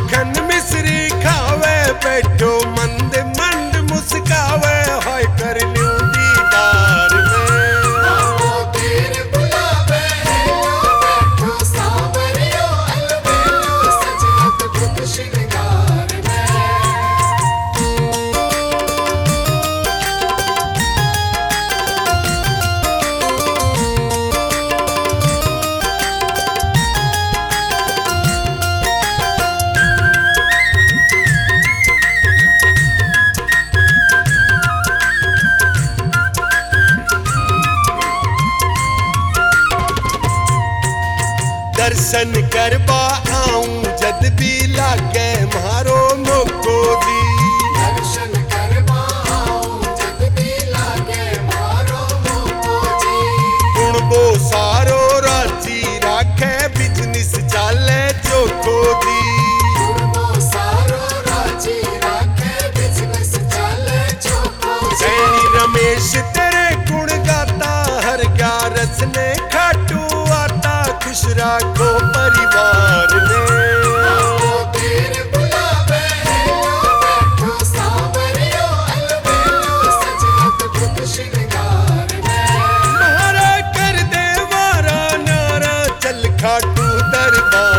मक्खन मिश्री खावे बैठो मंद मंद मुस्कावे हाय कर ल्यूं दीदार में आओ तेरे बुलावे बैठो सांवरियो अलबेलो सजत बुत श्रृंगार में दर्शन करवा आऊं जद भी लागे मारो मोको जी दर्शन करवा आओ जब भी लागे मारो मोको जी गुण बो सारो राजी राखे बिजनेस चाले चोखो जी गुरबो सारो राजी राखे बिजनेस चले चोको जी सैनी रमेश तेरे गुण गाता हर ग्यारस ने खाटू आता खुश राखो परिवार ने आओ तेरे बुलावे बैठो सांवरियो अलबेलो सजत बुत श्रृंगार में मारा कर दे मारा नारा चल खाटू दरबार